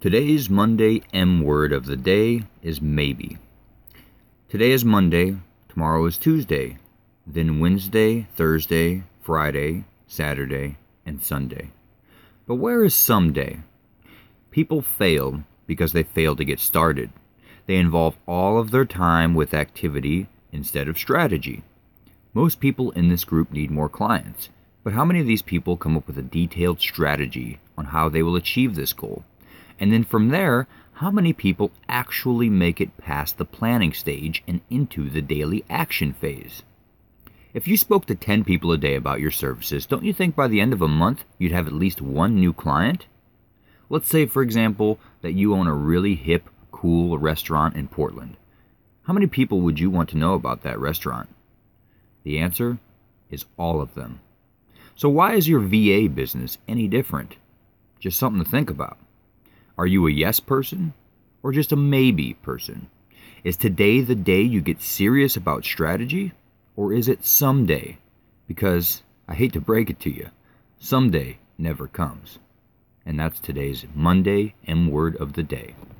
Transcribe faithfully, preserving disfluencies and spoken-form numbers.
Today's Monday M word of the day is maybe. Today is Monday, tomorrow is Tuesday, then Wednesday, Thursday, Friday, Saturday, and Sunday. But where is someday? People fail because they fail to get started. They involve all of their time with activity instead of strategy. Most people in this group need more clients, but how many of these people come up with a detailed strategy on how they will achieve this goal? And then from there, how many people actually make it past the planning stage and into the daily action phase? If you spoke to ten people a day about your services, don't you think by the end of a month you'd have at least one new client? Let's say, for example, that you own a really hip, cool restaurant in Portland. How many people would you want to know about that restaurant? The answer is all of them. So why is your V A business any different? Just something to think about. Are you a yes person or just a maybe person? Is today the day you get serious about strategy, or is it someday? Because I hate to break it to you, someday never comes. And that's today's Monday M word of the day.